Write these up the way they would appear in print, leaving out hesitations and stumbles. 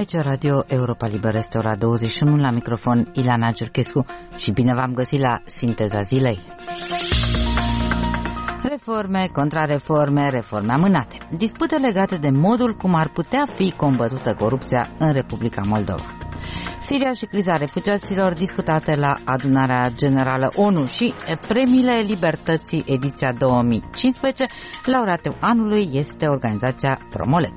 Aici Radio Europa Liberă, este ora 21, la microfon Ilana Cerchescu și bine v-am găsit la Sinteza Zilei. Reforme, contrareforme, reforme amânate. Dispute legate de modul cum ar putea fi combătută corupția în Republica Moldova. Siria și criza refugiaților discutate la adunarea generală ONU și premiile libertății ediția 2015. Laureatul anului este organizația Promolex.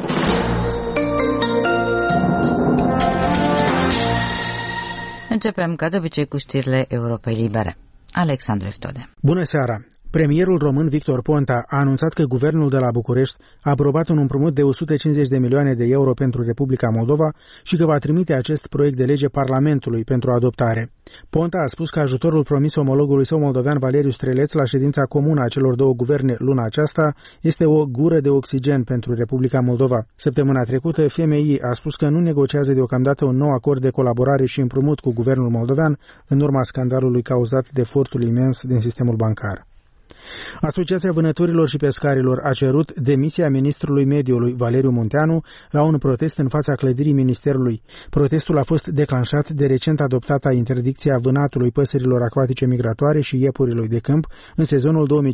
Începem ca de obicei cu știrile Europei Libere. Alexandru Eftode. Bună seara! Premierul român Victor Ponta a anunțat că guvernul de la București a aprobat un împrumut de 150 de milioane de euro pentru Republica Moldova și că va trimite acest proiect de lege Parlamentului pentru adoptare. Ponta a spus că ajutorul promis omologului său moldovean Valeriu Streleț la ședința comună a celor două guverne luna aceasta este o gură de oxigen pentru Republica Moldova. Săptămâna trecută, FMI a spus că nu negociază deocamdată un nou acord de colaborare și împrumut cu guvernul moldovean în urma scandalului cauzat de furtul imens din sistemul bancar. Asociația Vânătorilor și Pescarilor a cerut demisia ministrului mediului Valeriu Munteanu la un protest în fața clădirii ministerului. Protestul a fost declanșat de recent adoptata interdicția vânatului păsărilor acvatice migratoare și iepurilor de câmp în sezonul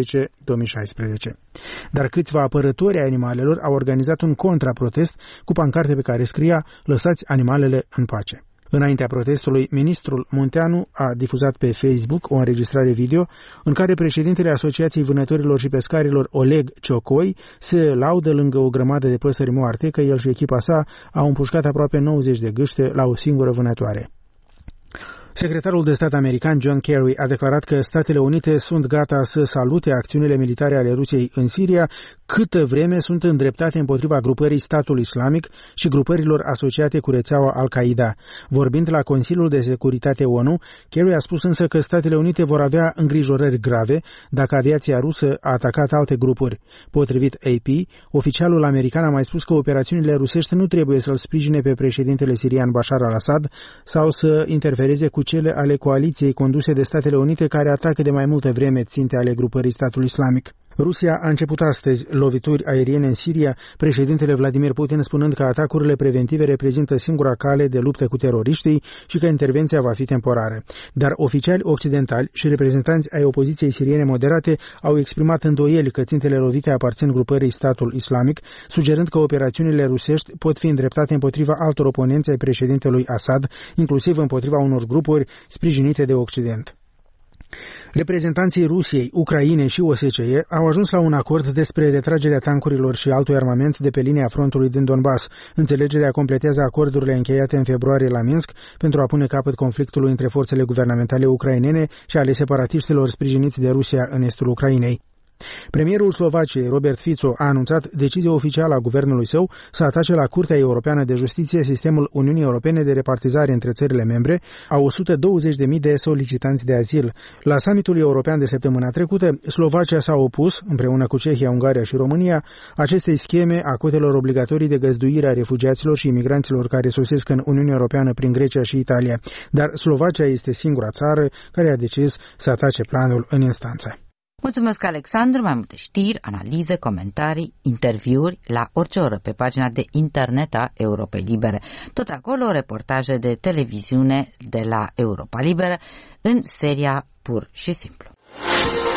2015-2016. Dar câțiva apărători ai animalelor au organizat un contraprotest cu pancarte pe care scria "Lăsați animalele în pace". Înaintea protestului, ministrul Munteanu a difuzat pe Facebook o înregistrare video în care președintele Asociației Vânătorilor și Pescarilor, Oleg Ciocoi, se laudă lângă o grămadă de păsări moarte că el și echipa sa au împușcat aproape 90 de gâște la o singură vânătoare. Secretarul de stat american John Kerry a declarat că Statele Unite sunt gata să salute acțiunile militare ale Rusiei în Siria câtă vreme sunt îndreptate împotriva grupării Statul Islamic și grupărilor asociate cu rețeaua Al-Qaeda. Vorbind la Consiliul de Securitate ONU, Kerry a spus însă că Statele Unite vor avea îngrijorări grave dacă aviația rusă a atacat alte grupuri. Potrivit AP, oficialul american a mai spus că operațiunile rusești nu trebuie să-l sprijine pe președintele sirian Bashar al-Assad sau să interfereze cu cele ale coaliției conduse de Statele Unite care atacă de mai multă vreme ținte ale grupării Statul Islamic. Rusia a început astăzi lovituri aeriene în Siria, președintele Vladimir Putin spunând că atacurile preventive reprezintă singura cale de luptă cu teroriștii și că intervenția va fi temporară. Dar oficiali occidentali și reprezentanți ai opoziției siriene moderate au exprimat îndoieli că țintele lovite aparțin grupării Statul Islamic, sugerând că operațiunile rusești pot fi îndreptate împotriva altor oponenți ai președintelui Assad, inclusiv împotriva unor grupuri sprijinite de Occident. Reprezentanții Rusiei, Ucrainei și OSCE au ajuns la un acord despre retragerea tancurilor și altui armament de pe linia frontului din Donbass. Înțelegerea completează acordurile încheiate în februarie la Minsk pentru a pune capăt conflictului între forțele guvernamentale ucrainene și ale separatiștilor sprijiniți de Rusia în estul Ucrainei. Premierul Slovaciei, Robert Fico, a anunțat decizia oficială a guvernului său să atace la Curtea Europeană de Justiție sistemul Uniunii Europene de repartizare între țările membre a 120.000 de solicitanți de azil. La summitul european de săptămâna trecută, Slovacia s-a opus, împreună cu Cehia, Ungaria și România, acestei scheme a cotelor obligatorii de găzduire a refugiaților și imigranților care sosesc în Uniunea Europeană prin Grecia și Italia. Dar Slovacia este singura țară care a decis să atace planul în instanță. Mulțumesc, Alexandru. Mai multe știri, analize, comentarii, interviuri la orice oră pe pagina de internet a Europei Libere. Tot acolo reportaje de televiziune de la Europa Liberă în seria Pur și Simplu.